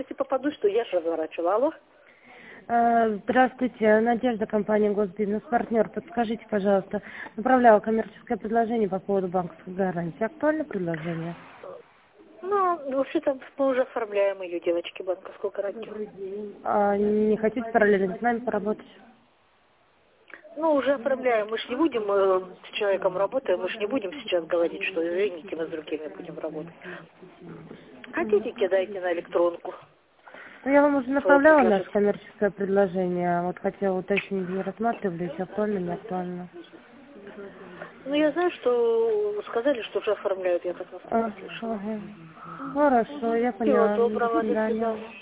Если попаду, что я же разворачивала. Алло? Здравствуйте, Надежда, компания Госбизнес Партнер. Подскажите, пожалуйста, направляла коммерческое предложение по поводу банковской гарантии. Актуальное предложение? Ну, вообще-то мы уже оформляем ее, девочки, банковскую гарантию. Не хотите параллельно с нами поработать? Ну, уже оформляем. Мы ж не будем с человеком работаем, мы ж не будем сейчас говорить, что извините, мы с другими будем работать. Хотите, кидайте на электронку. Ну, я вам уже Свое направляла наше предложение. коммерческое предложение. Вот хотела уточнить, не рассматривали, если актуально, не актуально. Ну, я знаю, что сказали, что уже оформляют, я так вас не слышала. Ага. Хорошо, я Всего поняла. До доброго, до свидания. свидания.